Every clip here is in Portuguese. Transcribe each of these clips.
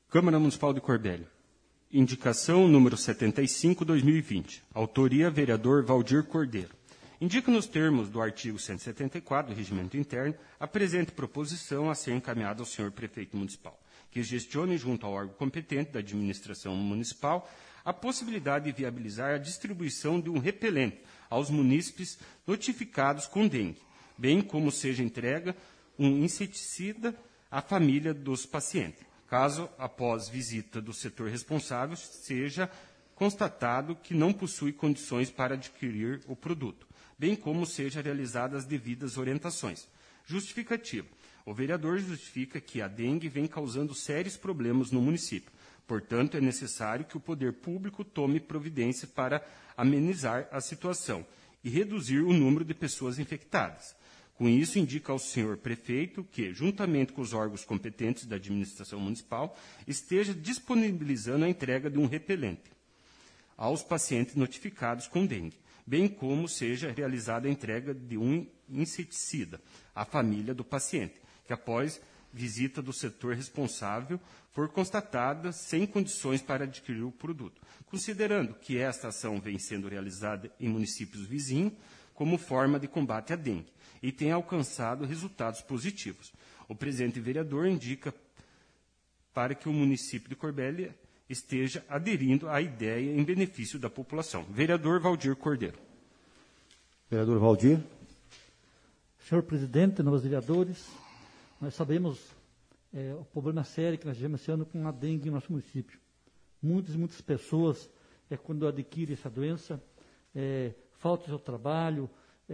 Câmara Municipal de Corbélia. Indicação número 75/2020. Autoria, vereador Valdir Cordeiro. Indica nos termos do artigo 174 do Regimento Interno a presente proposição a ser encaminhada ao senhor prefeito municipal, que gestione junto ao órgão competente da administração municipal a possibilidade de viabilizar a distribuição de um repelente aos munícipes notificados com dengue, bem como seja entrega um inseticida à família dos pacientes, caso, após visita do setor responsável, seja constatado que não possui condições para adquirir o produto, bem como seja realizadas as devidas orientações. Justificativa. O vereador justifica que a dengue vem causando sérios problemas no município. Portanto, é necessário que o poder público tome providência para amenizar a situação e reduzir o número de pessoas infectadas. Com isso, indica ao senhor prefeito que, juntamente com os órgãos competentes da administração municipal, esteja disponibilizando a entrega de um repelente aos pacientes notificados com dengue, bem como seja realizada a entrega de um inseticida à família do paciente, que após visita do setor responsável for constatada sem condições para adquirir o produto, considerando que esta ação vem sendo realizada em municípios vizinhos como forma de combate à dengue e tem alcançado resultados positivos. O presidente vereador indica para que o município de Corbélia esteja aderindo à ideia em benefício da população. Vereador Valdir Cordeiro. Vereador Valdir. Senhor presidente, nós vereadores, nós sabemos o problema sério que nós tivemos esse ano com a dengue no nosso município. Muitas pessoas, quando adquirem essa doença, falta seu trabalho,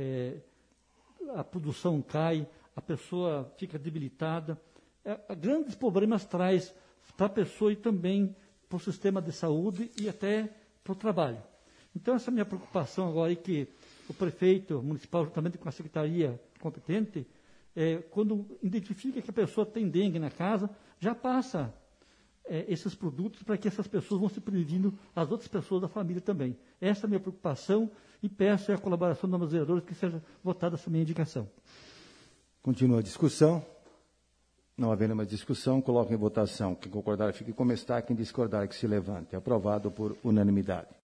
a produção cai, a pessoa fica debilitada. Grandes problemas traz para a pessoa e também para o sistema de saúde e até para o trabalho. Então, essa minha preocupação agora é que o prefeito municipal, juntamente com a secretaria competente, quando identifica que a pessoa tem dengue na casa, já passa esses produtos para que essas pessoas vão se prevenindo as outras pessoas da família também. Essa é a minha preocupação e peço a colaboração dos meus vereadores que seja votada essa minha indicação. Continua a discussão. Não havendo mais discussão, coloco em votação. Quem concordar fique como está, quem discordar que se levante. Aprovado por unanimidade.